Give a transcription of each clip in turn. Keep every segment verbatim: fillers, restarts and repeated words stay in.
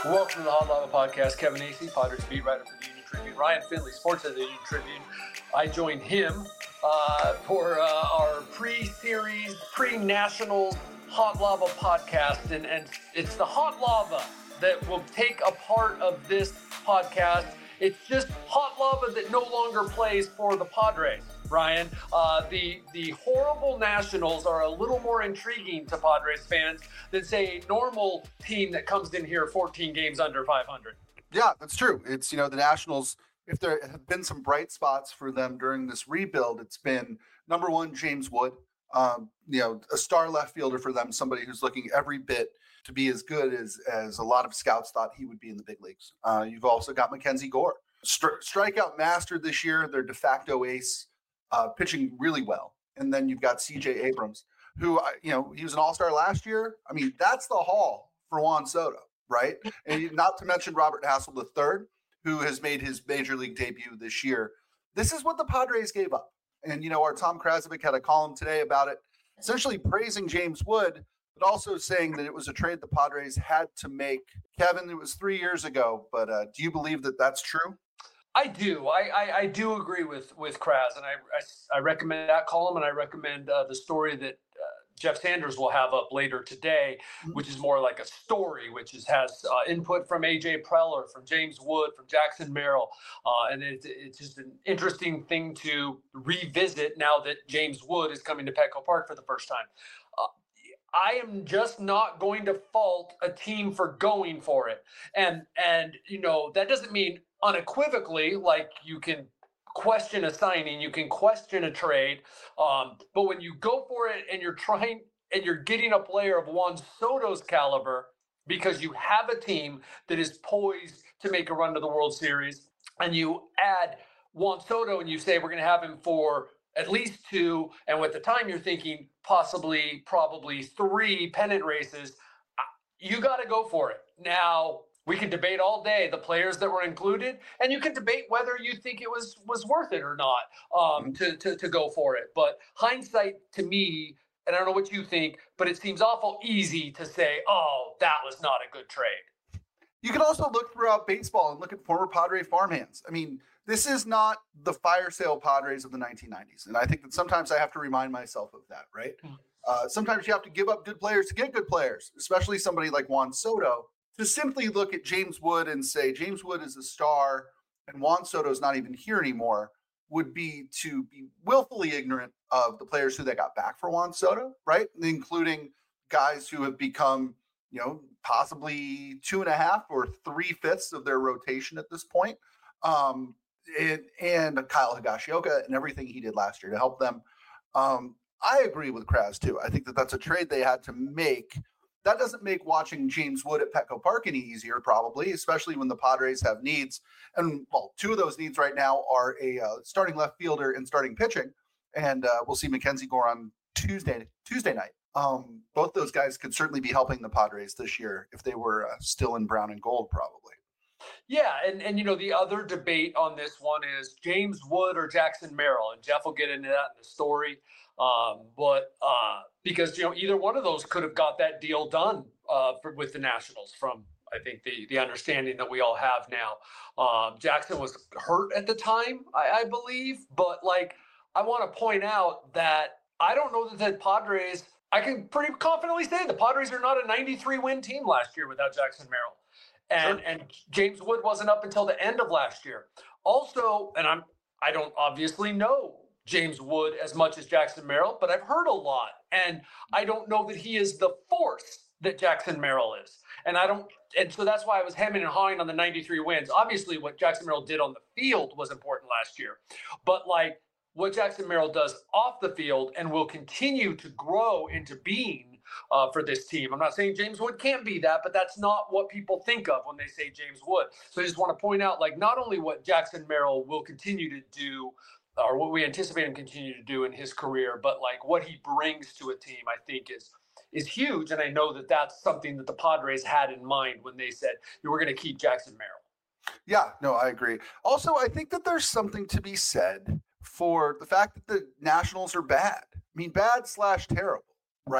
Welcome to the Hot Lava Podcast. Kevin Acee, Padres beat writer for the Union Tribune. Ryan Finley, sports editor of the Union Tribune. I joined him uh, for uh, our pre-series, pre-national Hot Lava Podcast, and, and it's the Hot Lava that will take a part of this podcast. It's just hot lava that no longer plays for the Padres, Ryan. Uh, the the horrible Nationals are a little more intriguing to Padres fans than, say, a normal team that comes in here fourteen games under five hundred. Yeah, that's true. It's, you know, the Nationals, if there have been some bright spots for them during this rebuild, it's been, number one, James Wood, um, you know, a star left fielder for them, somebody who's looking every bit to be as good as as a lot of scouts thought he would be in the big leagues. Uh, you've also got Mackenzie Gore, Stri- strikeout master this year, their de facto ace, uh, pitching really well. And then you've got C J Abrams, who, you know, he was an all-star last year. I mean, that's the haul for Juan Soto, right? And not to mention Robert Hassel the third, who has made his major league debut this year. This is what the Padres gave up. And, you know, our Tom Krasovic had a column today about it, essentially praising James Wood, but also saying that it was a trade the Padres had to make. Kevin, it was three years ago, but uh, do you believe that that's true? I do. I, I, I do agree with with Kraz, and I, I, I recommend that column, and I recommend uh, the story that uh, Jeff Sanders will have up later today, which is more like a story, which is, has uh, input from A J Preller, from James Wood, from Jackson Merrill, uh, and it, it's just an interesting thing to revisit now that James Wood is coming to Petco Park for the first time. Uh, I am just not going to fault a team for going for it. And, and you know, that doesn't mean unequivocally, like you can question a signing, you can question a trade. Um, but when you go for it and you're trying and you're getting a player of Juan Soto's caliber because you have a team that is poised to make a run to the World Series, and you add Juan Soto and you say we're going to have him for at least two, and with the time you're thinking possibly, probably three pennant races, you got to go for it. Now, we can debate all day the players that were included, and you can debate whether you think it was was worth it or not um, to, to, to go for it. But hindsight, to me, and I don't know what you think, but it seems awful easy to say, oh, that was not a good trade. You can also look throughout baseball and look at former Padre farmhands. I mean, this is not the fire sale Padres of the nineteen nineties. And I think that sometimes I have to remind myself of that, right? Uh, sometimes you have to give up good players to get good players, especially somebody like Juan Soto. To simply look at James Wood and say James Wood is a star and Juan Soto is not even here anymore would be to be willfully ignorant of the players who they got back for Juan Soto, right? Including guys who have become, you know, possibly two and a half or three fifths of their rotation at this point. Um, and, and Kyle Higashioka and everything he did last year to help them. Um, I agree with Kraz too. I think that that's a trade they had to make. That doesn't make watching James Wood at Petco Park any easier, probably, especially when the Padres have needs. And, well, two of those needs right now are a uh, starting left fielder and starting pitching. And uh, we'll see Mackenzie Gore on Tuesday Tuesday night. Um, both those guys could certainly be helping the Padres this year if they were uh, still in brown and gold, probably. Yeah, and, and, you know, the other debate on this one is James Wood or Jackson Merrill. And Jeff will get into that in the story. Um, but uh, because, you know, either one of those could have got that deal done uh, for, with the Nationals from, I think, the, the understanding that we all have now. Um, Jackson was hurt at the time, I, I believe. But, like, I want to point out that I don't know that the Padres, I can pretty confidently say the Padres are not a ninety-three win team last year without Jackson Merrill. And sure. and James Wood wasn't up until the end of last year. Also, and I'm I don't obviously know James Wood as much as Jackson Merrill, but I've heard a lot. And I don't know that he is the force that Jackson Merrill is. And I don't and so that's why I was hemming and hawing on the ninety-three wins. Obviously, what Jackson Merrill did on the field was important last year. But like what Jackson Merrill does off the field and will continue to grow into being Uh, for this team. I'm not saying James Wood can't be that, but that's not what people think of when they say James Wood. So I just want to point out, like, not only what Jackson Merrill will continue to do, or what we anticipate him continue to do in his career, but like what he brings to a team, I think is is huge. And I know that that's something that the Padres had in mind when they said you were going to keep Jackson Merrill. Yeah, no, I agree. Also, I think that there's something to be said for the fact that the Nationals are bad. I mean, bad slash terrible, right?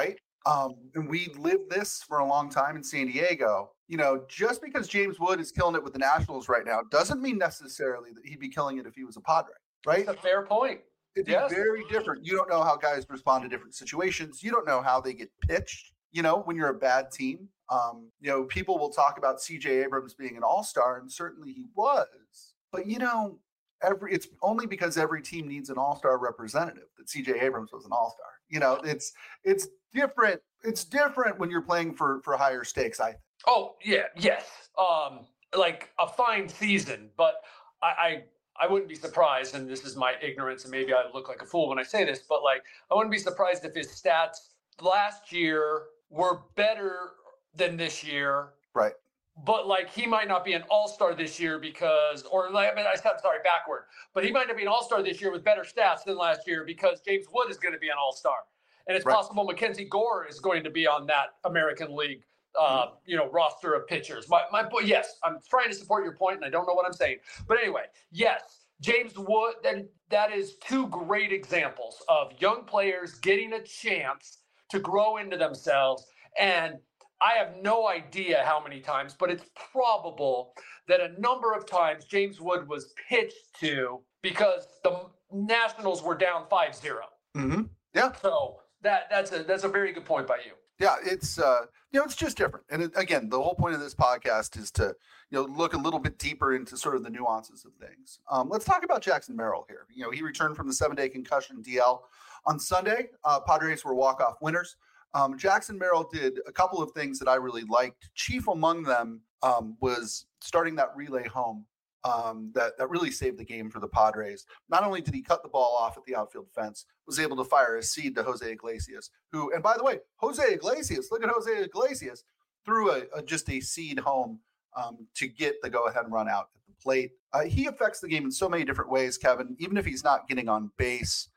Um, and we lived this for a long time in San Diego. You know, just because James Wood is killing it with the Nationals right now doesn't mean necessarily that he'd be killing it if he was a Padre, right? That's a fair point. It'd be Yes. very different. You don't know how guys respond to different situations. You don't know how they get pitched, you know, when you're a bad team. Um, you know, people will talk about C J Abrams being an all-star, and certainly he was. But, you know, every it's only because every team needs an all-star representative that C J Abrams was an all-star. You know, it's it's different. It's different when you're playing for for higher stakes, I think. Oh, yeah, yes. Um, like a fine season, but I, I I wouldn't be surprised, and this is my ignorance, and maybe I look like a fool when I say this, but like I wouldn't be surprised if his stats last year were better than this year. Right. But like he might not be an all-star this year because, or like, I mean, I said, sorry, backward, but he might not be an all-star this year with better stats than last year because James Wood is going to be an all-star. And it's Right. possible Mackenzie Gore is going to be on that American League, uh, mm-hmm. you know, roster of pitchers. My, my, yes, I'm trying to support your point, and I don't know what I'm saying. But anyway, yes, James Wood, that, that is two great examples of young players getting a chance to grow into themselves. And I have no idea how many times, but it's probable that a number of times James Wood was pitched to because the Nationals were down five zero. Mm-hmm. Yeah. So that that's a that's a very good point by you. Yeah, it's uh, you know, it's just different. And it, again, the whole point of this podcast is to, you know, look a little bit deeper into sort of the nuances of things. Um, let's talk about Jackson Merrill here. You know, he returned from the seven-day concussion D L on Sunday. Uh, Padres were walk-off winners. Um, Jackson Merrill did a couple of things that I really liked. Chief among them um, was starting that relay home um, that, that really saved the game for the Padres. Not only did he cut the ball off at the outfield fence, was able to fire a seed to Jose Iglesias, who, and by the way, Jose Iglesias, look at Jose Iglesias, threw a, a just a seed home um, to get the go-ahead run out at the plate. Uh, he affects the game in so many different ways, Kevin, even if he's not getting on base.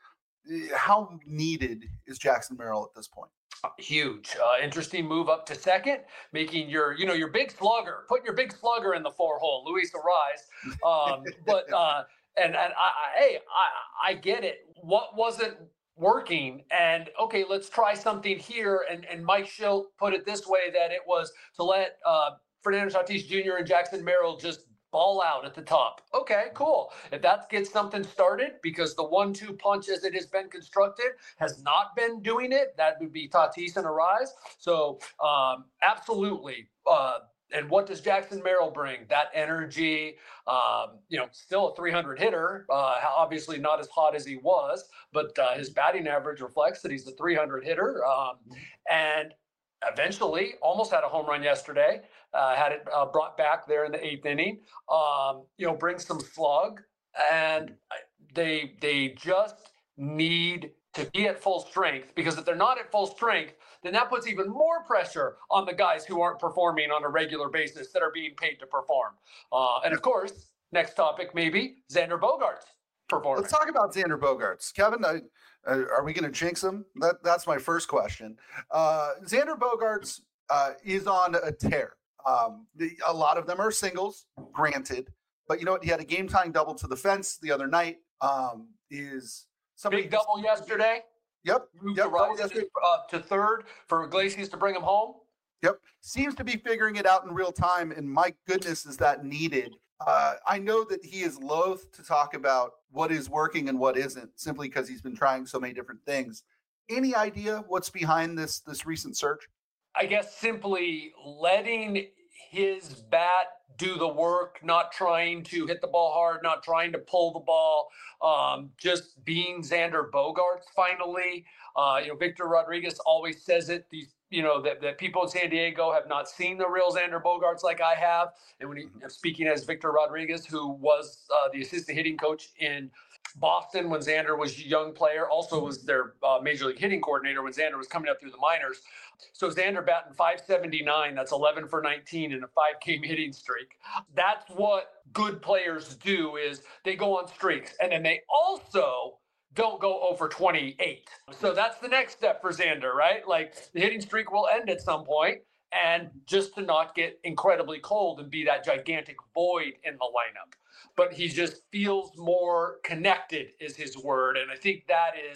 How needed is Jackson Merrill at this point? Huge, uh, interesting move up to second, making your, you know, your big slugger, putting your big slugger in the four hole, Luis Arraez. Um, but uh, and and I, I, hey, I, I get it. What wasn't working? And okay, let's try something here. And and Mike Schilt put it this way, that it was to let uh, Fernando Tatis Junior and Jackson Merrill just ball out at the top. Okay, cool. If that gets something started, because the one two punch as it has been constructed has not been doing it, that would be Tatis and Arraez. So um, absolutely. Uh, and what does Jackson Merrill bring? That energy, um, you know, still a three hundred hitter, uh, obviously not as hot as he was, but uh, his batting average reflects that he's a three hundred hitter. Um, and eventually almost had a home run yesterday. Uh, had it uh, brought back there in the eighth inning. Um, you know, brings some slug, and they they just need to be at full strength, because if they're not at full strength, then that puts even more pressure on the guys who aren't performing on a regular basis that are being paid to perform. Uh, and of course, next topic maybe Xander Bogaerts performing. Let's talk about Xander Bogaerts, Kevin. I, uh, are we going to jinx him? That that's my first question. Uh, Xander Bogaerts uh, is on a tear. Um, the, a lot of them are singles, granted, but you know what? He had a game-tying double to the fence the other night. Um, is somebody big double yesterday? Yep. Moved yep to, yesterday. Uh, to third for Iglesias to bring him home. Yep. Seems to be figuring it out in real time, and my goodness, is that needed. Uh, I know that he is loath to talk about what is working and what isn't, simply because he's been trying so many different things. Any idea what's behind this this recent surge? I guess simply letting his bat do the work, not trying to hit the ball hard, not trying to pull the ball, um, just being Xander Bogaerts finally. Uh, you know, Victor Rodriguez always says it, these, you know, that, that people in San Diego have not seen the real Xander Bogaerts like I have. And when he, speaking as Victor Rodriguez, who was uh, the assistant hitting coach in Boston when Xander was a young player, also was their uh, major league hitting coordinator when Xander was coming up through the minors. So Xander batting five seventy-nine, that's eleven for nineteen in a five-game hitting streak. That's what good players do, is they go on streaks. And then they also don't go oh for twenty-eight. So that's the next step for Xander, right? Like the hitting streak will end at some point, and just to not get incredibly cold and be that gigantic void in the lineup. But he just feels more connected is his word. And I think that is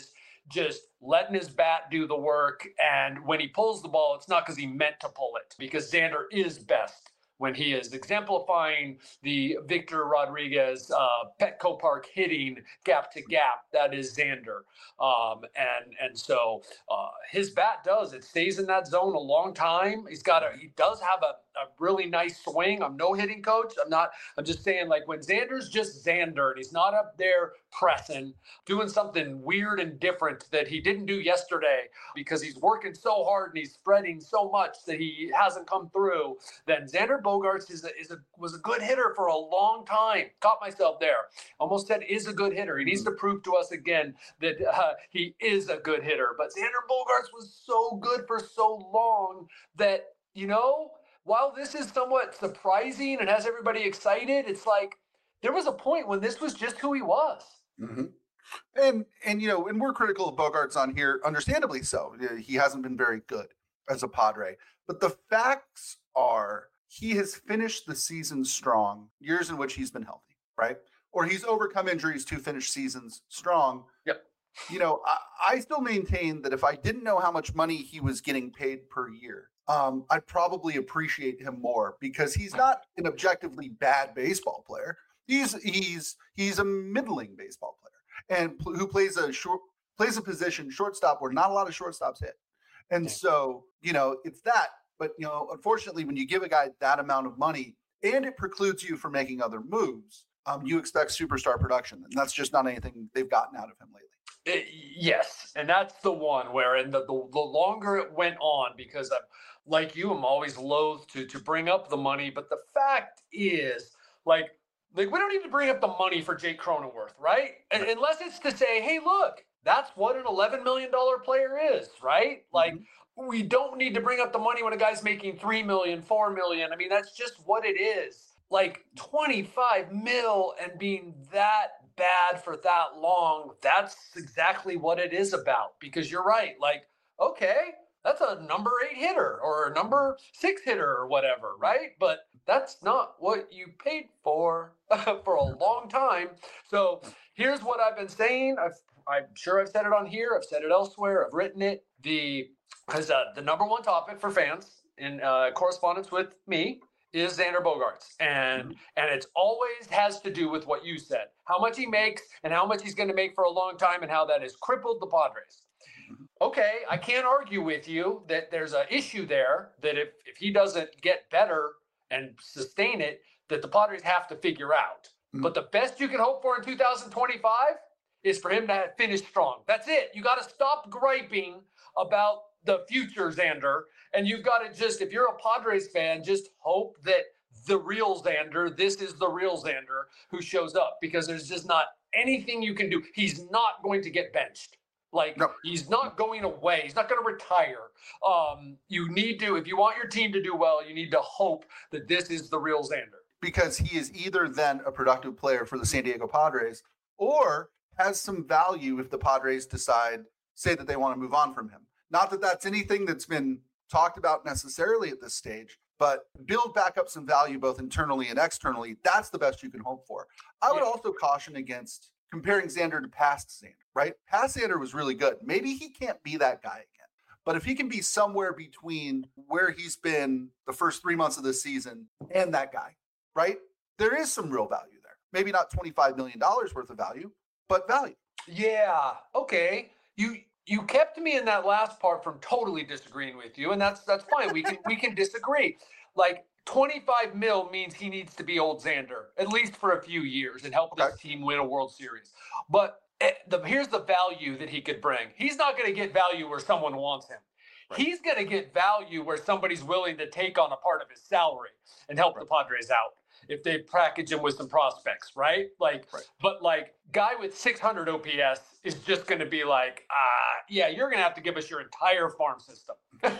just letting his bat do the work. And when he pulls the ball, it's not because he meant to pull it, because Xander is best when he is exemplifying the Victor Rodriguez uh, Petco Park hitting gap to gap. That is Xander. Um, and and so uh, his bat does. It stays in that zone a long time. He's got a, he does have a, a really nice swing. I'm no hitting coach. I'm not, I'm just saying, like, when Xander's just Xander and he's not up there pressing, doing something weird and different that he didn't do yesterday because he's working so hard and he's spreading so much that he hasn't come through, then Xander Bogaerts is a, is a, was a good hitter for a long time. Caught myself there. Almost said is a good hitter. He needs to prove to us again that uh, he is a good hitter. But Xander Bogaerts was so good for so long that, you know, while this is somewhat surprising and has everybody excited, it's like there was a point when this was just who he was. Mm-hmm. And, and, you know, and we're critical of Bogaerts on here, understandably so. He hasn't been very good as a Padre. But the facts are he has finished the season strong, years in which he's been healthy, right? Or he's overcome injuries to finish seasons strong. Yep. You know, I, I still maintain that if I didn't know how much money he was getting paid per year, um, I'd probably appreciate him more, because he's not an objectively bad baseball player. He's he's he's a middling baseball player, and pl- who plays a short plays a position shortstop where not a lot of shortstops hit. And so, you know, it's that. But, you know, unfortunately, when you give a guy that amount of money and it precludes you from making other moves, um, you expect superstar production, and that's just not anything they've gotten out of him lately. It, yes, and that's the one where, and the, the the longer it went on, because I'm like you, I'm always loath to to bring up the money, but the fact is, like, like we don't need to bring up the money for Jake Cronenworth, right? And, unless it's to say, hey, look, that's what an eleven million dollars player is, right? Like, mm-hmm. we don't need to bring up the money when a guy's making three million, four million. I mean, that's just what it is. Like twenty-five mil and being that bad for that long, that's exactly what it is about. Because you're right. Like, okay, that's a number eight hitter or a number six hitter or whatever, right? But that's not what you paid for for a long time. So here's what I've been saying. I've, I'm sure I've said it on here. I've said it elsewhere. I've written it. The because uh, the number one topic for fans in uh, correspondence with me is Xander Bogaerts. And, and it's always has to do with what you said, how much he makes and how much he's going to make for a long time and how that has crippled the Padres. Okay, I can't argue with you that there's an issue there, that if, if he doesn't get better and sustain it, that the Padres have to figure out. Mm-hmm. But the best you can hope for in two thousand twenty-five is for him to finish strong. That's it. You got to stop griping about the future Xander, and you've got to just, if you're a Padres fan, just hope that the real Xander, this is the real Xander who shows up, because there's just not anything you can do. He's not going to get benched. Like, no. He's not going away. He's not going to retire. Um, you need to, if you want your team to do well, you need to hope that this is the real Xander. Because he is either then a productive player for the San Diego Padres, or has some value if the Padres decide, say that they want to move on from him. Not that that's anything that's been talked about necessarily at this stage, but build back up some value both internally and externally. That's the best you can hope for. I would yeah. also caution against comparing Xander to past Xander, right? Past Xander was really good. Maybe he can't be that guy again, but if he can be somewhere between where he's been the first three months of the season and that guy, right? There is some real value there. Maybe not twenty-five million dollars worth of value, but value. Yeah. Okay. You, You kept me in that last part from totally disagreeing with you, and that's that's fine. We can we can disagree. Like twenty-five mil means he needs to be old Xander, at least for a few years, and help okay. this team win a World Series. But the, here's the value that he could bring. He's not going to get value where someone wants him. Right. He's going to get value where somebody's willing to take on a part of his salary and help right. the Padres out if they package him with some prospects, right? Like, right. but like guy with six hundred O P S is just going to be like, ah, uh, yeah, you're going to have to give us your entire farm system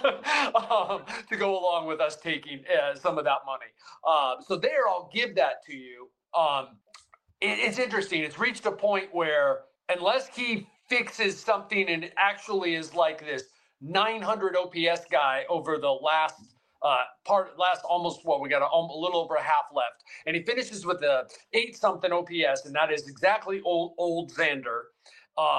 um, to go along with us taking uh, some of that money. Um, so there, I'll give that to you. Um, it, it's interesting. It's reached a point where unless he fixes something and actually is like this nine hundred O P S guy over the last Uh, part last almost what we got a, a little over a half left, and he finishes with a eight something O P S, and that is exactly old old Xander. Um,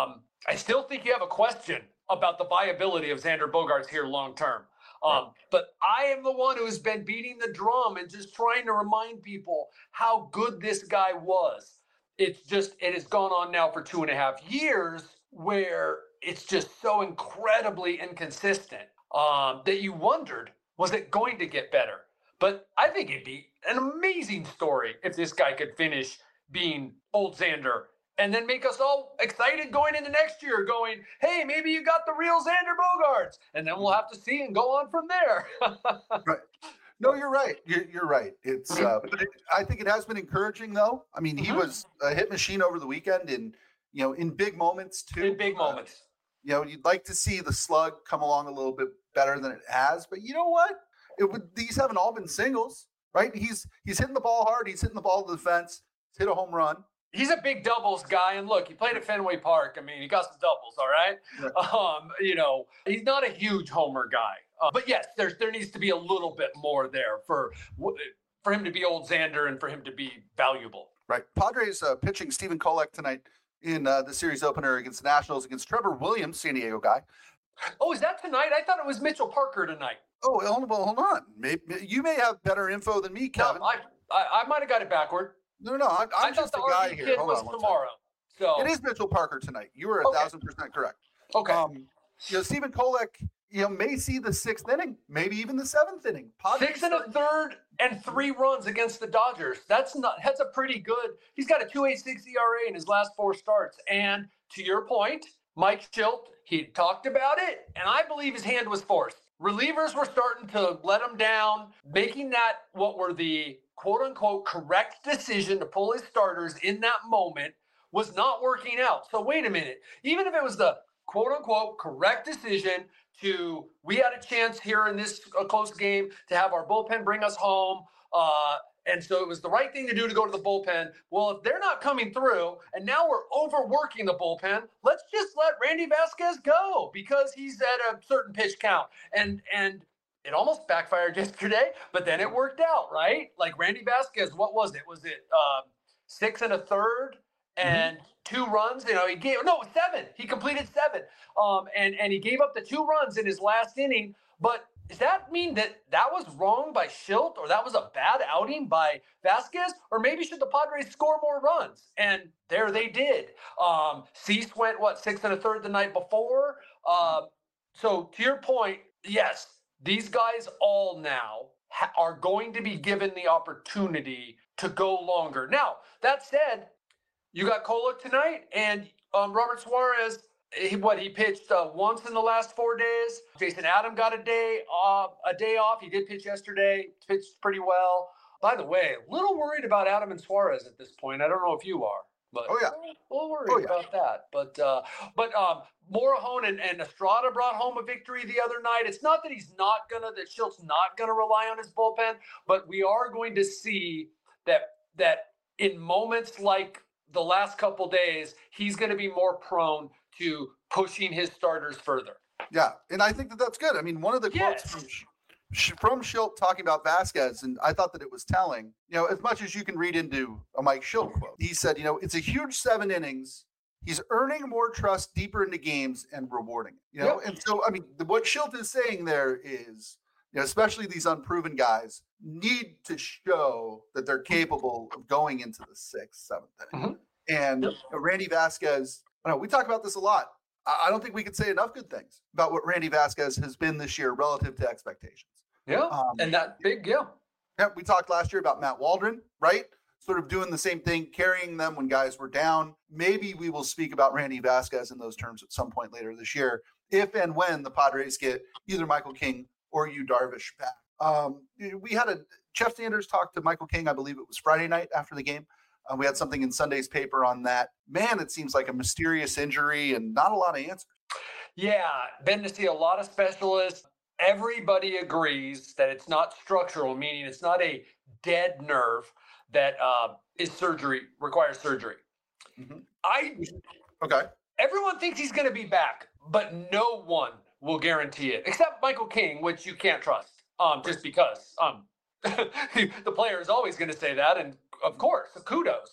I still think you have a question about the viability of Xander Bogaerts here long term. Um, right. But I am the one who has been beating the drum and just trying to remind people how good this guy was. It's just, it has gone on now for two and a half years where it's just so incredibly inconsistent um, that you wondered, was it going to get better? But I think it'd be an amazing story if this guy could finish being old Xander and then make us all excited going into next year, going, hey, maybe you got the real Xander Bogaerts. And then we'll have to see and go on from there. Right. No, you're right. You're, you're right. It's, uh, but it, I think it has been encouraging, though. I mean, he mm-hmm. was a hit machine over the weekend, and you know, in big moments too. In big uh, moments. You know, you'd like to see the slug come along a little bit better than it has, but you know what? It would. These haven't all been singles, right? He's he's hitting the ball hard. He's hitting the ball to the fence. He's hit a home run. He's a big doubles guy, and look, he played at Fenway Park. I mean, he got some doubles, all right? right. Um, you know, he's not a huge homer guy. Uh, but yes, there's there needs to be a little bit more there for for him to be old Xander and for him to be valuable. Right. Padres uh, pitching Stephen Kolek tonight in uh, the series opener against the Nationals against Trevor Williams, San Diego guy. Oh, is that tonight? I thought it was Mitchell Parker tonight. Oh, hold on. Hold on. Maybe, you may have better info than me, Kevin. No, I I, I might have got it backward. No, no, I'm, I'm I just the a guy R V here. Kid Hold was on. tomorrow. So it is Mitchell Parker tonight. You were a okay. thousand percent correct. Okay. Um, you know, Stephen Kolek, you know, may see the sixth inning, maybe even the seventh inning. Padres Six and a third and three runs against the Dodgers. That's not. That's a pretty good. He's got a two point eight six E R A in his last four starts. And to your point, Mike Shildt, he talked about it, and I believe his hand was forced. Relievers were starting to let him down, making that what were the quote-unquote correct decision to pull his starters in that moment was not working out. So wait a minute. Even if it was the quote-unquote correct decision to, we had a chance here in this uh, close game to have our bullpen bring us home, uh, and so it was the right thing to do to go to the bullpen. Well, if they're not coming through, and now we're overworking the bullpen, let's just let Randy Vasquez go because he's at a certain pitch count. And and it almost backfired yesterday, but then it worked out, right? Like Randy Vasquez, what was it? Was it um, six and a third and mm-hmm. two runs? You know, he gave no seven. He completed seven, um, and and he gave up the two runs in his last inning, but. Does that mean that that was wrong by Shildt or that was a bad outing by Vasquez? Or maybe should the Padres score more runs? And there they did. Um, Cease went, what, six and a third the night before? Uh, so to your point, yes, these guys all now ha- are going to be given the opportunity to go longer. Now, that said, you got Kolek tonight and um, Robert Suarez. He, what he pitched uh, once in the last four days. Jason Adam got a day off. A day off. He did pitch yesterday. Pitched pretty well. By the way, a little worried about Adam and Suarez at this point. I don't know if you are, but oh yeah, a little worried oh, yeah. about that. But uh, but um, Morejon and, and Estrada brought home a victory the other night. It's not that he's not gonna that Shilt's not gonna rely on his bullpen, but we are going to see that that in moments like the last couple days, he's going to be more prone to pushing his starters further. Yeah, and I think that that's good. I mean, one of the yes. quotes from Sh- from Shildt talking about Vasquez, and I thought that it was telling, you know, as much as you can read into a Mike Shildt quote. He said, you know, it's a huge seven innings. He's earning more trust deeper into games and rewarding it, you know? Yep. And so, I mean, the, what Shildt is saying there is, you know, especially these unproven guys need to show that they're capable of going into the sixth, seventh inning. Mm-hmm. And yep. you know, Randy Vasquez, I know we talk about this a lot. I don't think we could say enough good things about what Randy Vasquez has been this year relative to expectations. Yeah, um, and that big, yeah. Yeah, we talked last year about Matt Waldron, right? Sort of doing the same thing, carrying them when guys were down. Maybe we will speak about Randy Vasquez in those terms at some point later this year, if and when the Padres get either Michael King or Yu Darvish back. Um, we had a Jeff Sanders talk to Michael King, I believe it was Friday night after the game. Uh, we had something in Sunday's paper on that. Man, it seems like a mysterious injury and not a lot of answers. Yeah, been to see a lot of specialists. Everybody agrees that it's not structural, meaning it's not a dead nerve that uh, is surgery, requires surgery. Mm-hmm. I okay. Everyone thinks he's going to be back, but no one will guarantee it, except Michael King, which you can't trust, um, just because um, the player is always going to say that, and of course, kudos.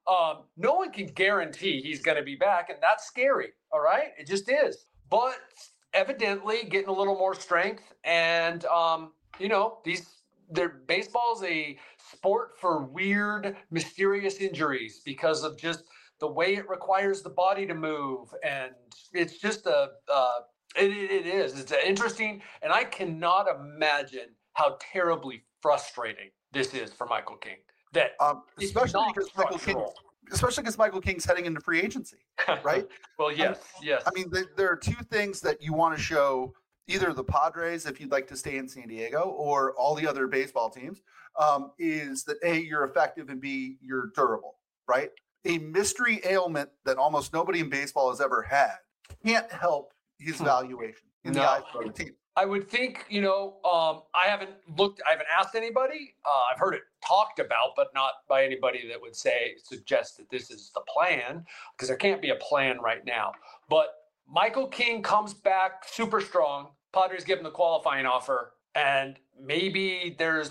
Um, no one can guarantee he's going to be back, and that's scary. All right, it just is. But evidently, getting a little more strength, and um, you know, these their baseball's a sport for weird, mysterious injuries because of just the way it requires the body to move, and it's just a uh, it, it is it's interesting, and I cannot imagine how terribly frustrating this is for Michael King. That um, especially because Michael King, especially because Michael King's heading into free agency, right? Well, yes, I mean, yes. I mean, there, there are two things that you want to show either the Padres, if you'd like to stay in San Diego, or all the other baseball teams, um, is that A, you're effective, and B, you're durable, right? A mystery ailment that almost nobody in baseball has ever had can't help his valuation in no. the eyes of the team. I would think, you know, um, I haven't looked, I haven't asked anybody. Uh, I've heard it talked about, but not by anybody that would say, suggest that this is the plan, because there can't be a plan right now. But Michael King comes back super strong. Padres give him the qualifying offer, and maybe there's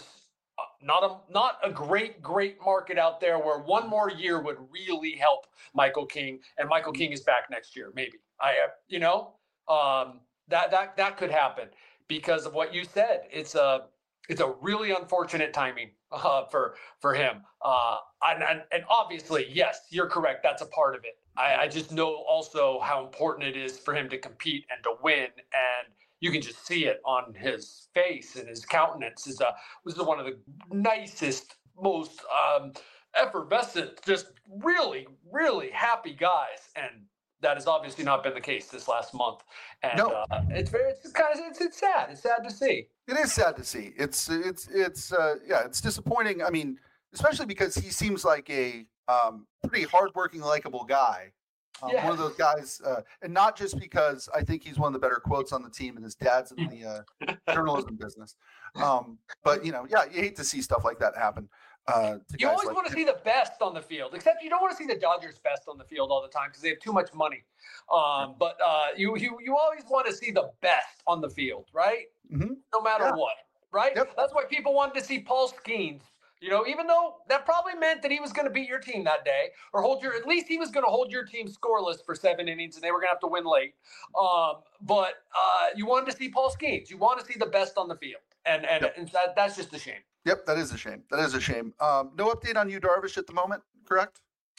not a not a great, great market out there where one more year would really help Michael King, and Michael King is back next year. Maybe I, you know, um, that that that could happen because of what you said. It's a it's a really unfortunate timing uh, for for him. Uh, and, and and obviously, yes, you're correct. That's a part of it. I, I just know also how important it is for him to compete and to win, and you can just see it on his face and his countenance. Is a was one of the nicest, most um, effervescent, just really, really happy guys, and that has obviously not been the case this last month. And no. uh, it's very, it's kind of, it's, it's sad. It's sad to see. It is sad to see. It's, it's, it's, uh, yeah, it's disappointing. I mean, especially because he seems like a um, pretty hardworking, likable guy. Um, yes. One of those guys, uh, and not just because I think he's one of the better quotes on the team, and his dad's in the uh, journalism business. Um, but you know, yeah, you hate to see stuff like that happen. Uh, you always like want to him. see the best on the field, except you don't want to see the Dodgers' best on the field all the time because they have too much money. Um, but uh, you you you always want to see the best on the field, right? Mm-hmm. No matter Yeah. what, right? Yep. That's why people wanted to see Paul Skeens. You know, even though that probably meant that he was going to beat your team that day, or hold your, at least he was going to hold your team scoreless for seven innings, and they were going to have to win late. Um, but uh, you wanted to see Paul Skeens. You want to see the best on the field, and and, Yep. and that, that's just a shame. Yep, that is a shame. That is a shame. Um, no update on you, Darvish, at the moment, correct?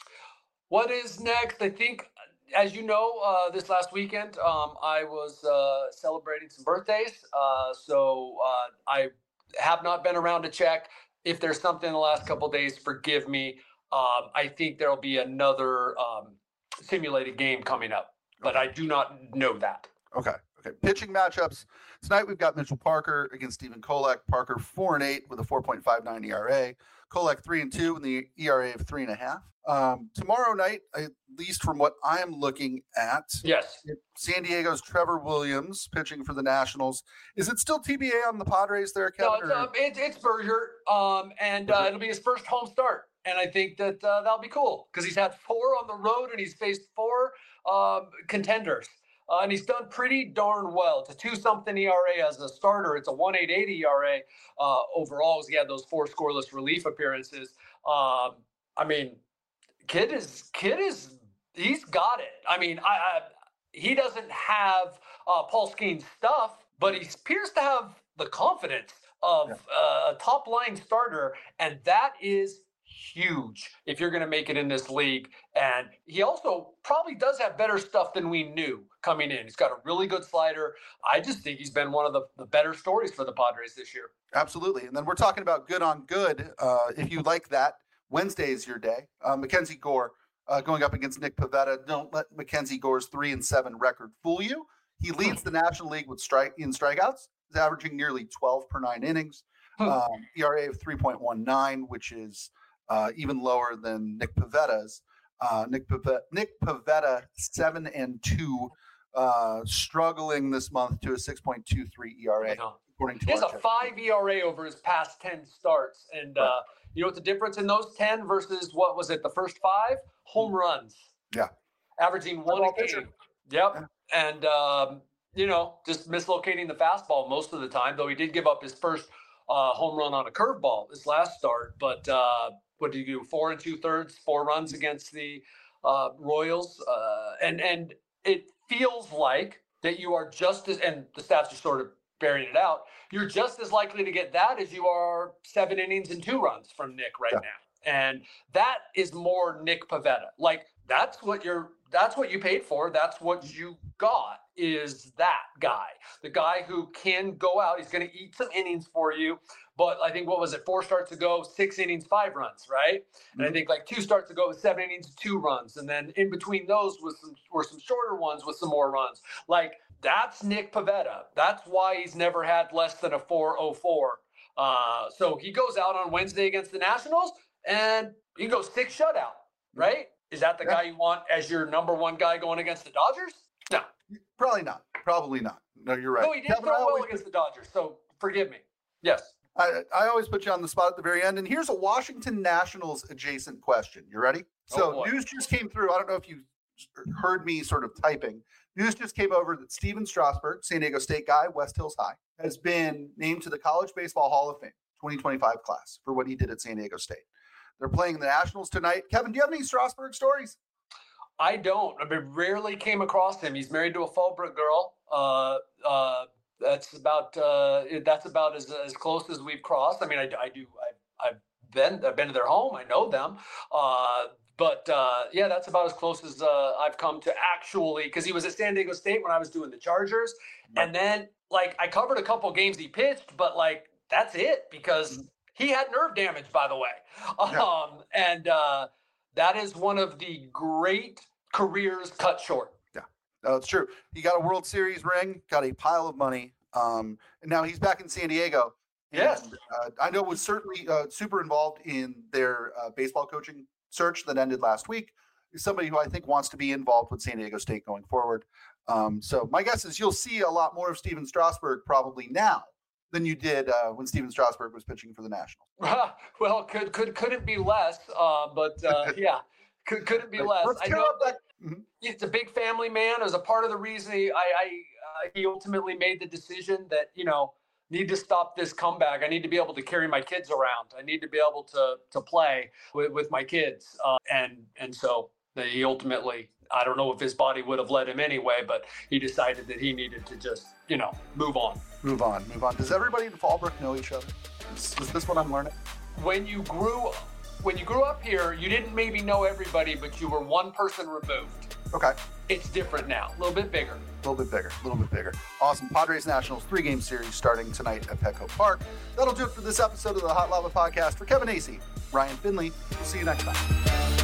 What is next? I think, as you know, uh, this last weekend, um, I was uh, celebrating some birthdays. Uh, so uh, I have not been around to check. If there's something in the last couple of days, forgive me. Um, I think there'll be another um, simulated game coming up, but I do not know that. Okay. Okay. Pitching matchups tonight. We've got Mitchell Parker against Stephen Kolek. Parker four and eight with a four point five nine E R A. Kolek three and two with the E R A of three and a half. Um, tomorrow night, at least from what I am looking at, yes, San Diego's Trevor Williams pitching for the Nationals. Is it still T B A on the Padres there, Kevin? No, it's, um, it's, it's Berger, um, and uh, it'll be his first home start, and I think that uh, that'll be cool because he's had four on the road and he's faced four um, contenders. Uh, and he's done pretty darn well. It's a two something E R A as a starter. It's a one point eight eight E R A uh, overall as he had those four scoreless relief appearances. Um, I mean, kid is kid is he's got it. I mean, I, I he doesn't have uh, Paul Skeens stuff, but he appears to have the confidence of Yeah. uh, a top line starter, and that is huge if you're going to make it in this league. And he also probably does have better stuff than we knew coming in. He's got a really good slider. I just think he's been one of the, the better stories for the Padres this year. Absolutely. And then we're talking about good on good. Uh, if you like that, Wednesday is your day. Uh, Mackenzie Gore uh, going up against Nick Pivetta. Don't let Mackenzie Gore's three and seven record fool you. He leads the National League with strike in strikeouts. He's averaging nearly twelve per nine innings. Um, E R A of three point one nine, which is Uh, even lower than Nick Pivetta's. Uh, Nick Pivetta, Nick Pivetta, seven and two, uh, struggling this month to a six point two three E R A. According to he has our a check. five E R A over his past ten starts, and Right. uh, you know what the difference in those ten versus what was it? The first five home runs. Yeah, averaging one a game. Yep, Yeah. and um, you know, just mislocating the fastball most of the time. Though he did give up his first uh, home run on a curveball this last start, but uh, what did you do? Four and two thirds, four runs against the uh, Royals. Uh, and, and it feels like that you are just as, and the stats are sort of bearing it out, you're just as likely to get that as you are seven innings and two runs from Nick right yeah. now. And that is more Nick Pivetta. Like, that's what you're, that's what you paid for. That's what you got, is that guy, the guy who can go out. He's going to eat some innings for you. But I think, what was it? Four starts ago, six innings, five runs, right? Mm-hmm. And I think like two starts ago, seven innings, two runs. And then in between those was some, were some shorter ones with some more runs. Like, that's Nick Pivetta. That's why he's never had less than a four oh four. Uh, so he goes out on Wednesday against the Nationals and he goes six shutout, right? Is that the yeah. guy you want as your number one guy going against the Dodgers? No. Probably not. Probably not. No, you're right. No, he did Kevin, throw well against the Dodgers, so forgive me. Yes. I, I always put you on the spot at the very end. And here's a Washington Nationals adjacent question. You ready? So oh news just came through. I don't know if you heard me sort of typing. News just came over that Steven Strasburg, San Diego State guy, West Hills High, has been named to the College Baseball Hall of Fame twenty twenty-five class for what he did at San Diego State. They're playing the Nationals tonight. Kevin, do you have any Strasburg stories? I don't. I mean, rarely came across him. He's married to a Fallbrook girl. Uh, uh, that's about uh, that's about as as close as we've crossed. I mean, I, I do. I, I've been I've been to their home. I know them. Uh, but uh, yeah, that's about as close as uh, I've come to actually, because he was at San Diego State when I was doing the Chargers, right. And then like I covered a couple games he pitched, but like that's it because. Mm-hmm. He had nerve damage, by the way. Yeah. Um, and uh, that is one of the great careers cut short. Yeah, no, it's true. He got a World Series ring, got a pile of money. Um, and now he's back in San Diego. And, yes. Uh, I know was certainly uh, super involved in their uh, baseball coaching search that ended last week. He's somebody who I think wants to be involved with San Diego State going forward. Um, so my guess is you'll see a lot more of Steven Strasburg probably now than you did uh, when Steven Strasburg was pitching for the Nationals. Well, could could couldn't be less, uh, but uh, yeah, could couldn't be less. Let's I know that. Mm-hmm. He's a big family man. It was a part of the reason he, I, I uh, he ultimately made the decision that you know need to stop this comeback. I need to be able to carry my kids around. I need to be able to to play with, with my kids, uh, and and so he ultimately. I don't know if his body would have let him anyway, but he decided that he needed to just, you know, move on. Move on, move on. Does everybody in Fallbrook know each other? Is, is this what I'm learning? When you grew, when you grew up here, you didn't maybe know everybody, but you were one person removed. Okay. It's different now, a little bit bigger. A little bit bigger, a little bit bigger. Awesome. Padres Nationals three-game series starting tonight at Petco Park. That'll do it for this episode of the Hot Lava Podcast. For Kevin Acee, Ryan Finley, we'll see you next time.